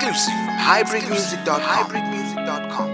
Exclusive from hybridmusic.com.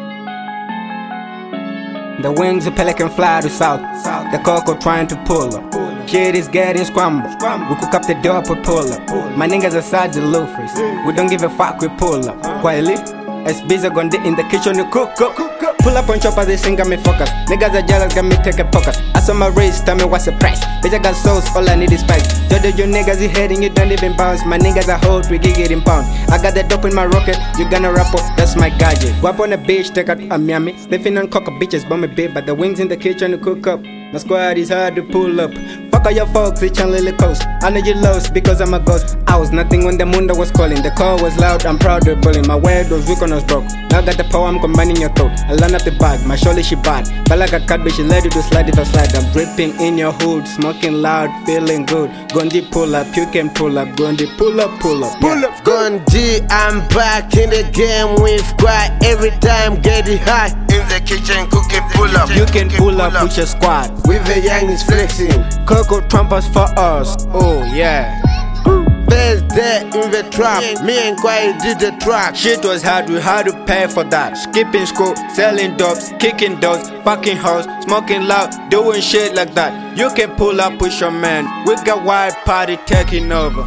The wings of pelican fly to south. The cocoa trying to pull up. Shit is getting scrambled. We cook up the door, we pull up. My niggas aside the loafers. We don't give a fuck, we pull up. Quietly, as busy gone in the kitchen to cook up. Pull up on chopper, they sing got me focus. Niggas are jealous, got me take a focus. I saw my race, tell me what's the price. Bitch, I got sauce, all I need is spice. Judge your niggas, you heading, you don't even bounce. My niggas are hold, we gig it in pound. I got the dope in my rocket, you gonna rap up, that's my gadget. Go up on the beach, take out a Miami. Sniffing on cocker bitches, bomb me babe, but the wings in the kitchen to cook up. My squad is hard to pull up. Fuck all your folks, it's on Lily Coast. I know you lost because I'm a ghost. I was nothing when the mundo was calling. The call was loud, I'm proud of bullying. My word was weak on us broke. Now I got the power, I'm combining your throat. I line up the bag, my shoulder she bad. But like a cat, bitch, she let you do slide if I slide. I'm dripping in your hood, smoking loud, feeling good. Gondi pull up, you can pull up. Gondi pull up, pull up. Pull up. Gondi, I'm back in the game with squad. Every time getting high. In the kitchen cooking pull up. You can pull up with your squad. With the young is flexing. Coco trumpers for us, oh yeah. There's that in the trap. Me and Quiet did the track. Shit was hard, we had to pay for that. Skipping school, selling dubs, kicking dogs, fucking hoes, smoking loud, doing shit like that. You can pull up with your man. We got wild party taking over.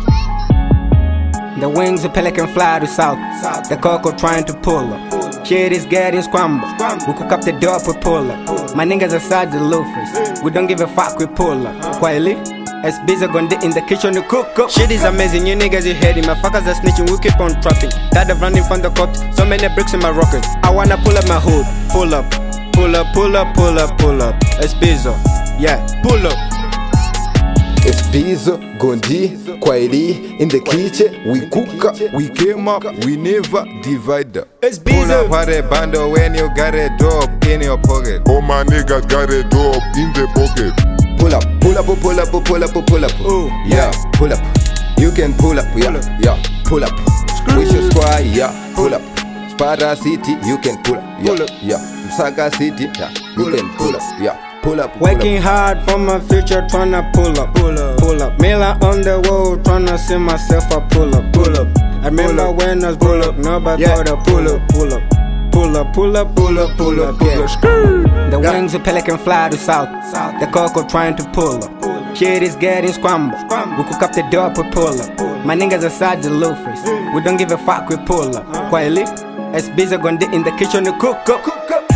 The wings of pelican fly to south. The cocoa trying to pull up. Shit is getting scrambled. We cook up the dope, we pull up. My niggas aside the loafers. We don't give a fuck, we pull up. Quietly, as busy gone in the kitchen to cook up. Shit is amazing, you niggas you heading. My fuckers are snitching, we keep on trapping. Tired of running from the cops, so many bricks in my rockets. I wanna pull up my hood, pull up. Pull up, pull up, pull up, pull up. It's Bizzo, yeah, pull up. It's Bizzo, Gondi, Quietly, in the kitchen, we cook up, we came up, we never divide up. It's Pull Bizzo. up at a bundle when you got a dope in your pocket. All my niggas got a dope in the pocket. Pull up, pull up, pull up, pull up, pull up. Ooh. Yeah, pull up. You can pull up, yeah, yeah, pull up. With your squad, yeah, pull up. Spada City, you can pull up, yeah, yeah. Saga City, yeah, you can pull up, yeah. Pull up, pull Working up. hard for my future, tryna pull up, pull up, pull up. Miller on the road, tryna see myself a pull up, pull up. I remember when I was pull up, nobody thought I pull up, pull up. Pull up, pull up, pull up, pull up, yeah. The wings of pelican fly to south. The cocoa trying to pull up. Shit is getting scrambled. We cook up the dope, we pull up. My niggas aside the loafers. We don't give a fuck, we pull up. Quietly, as busy gone in the kitchen to cook up.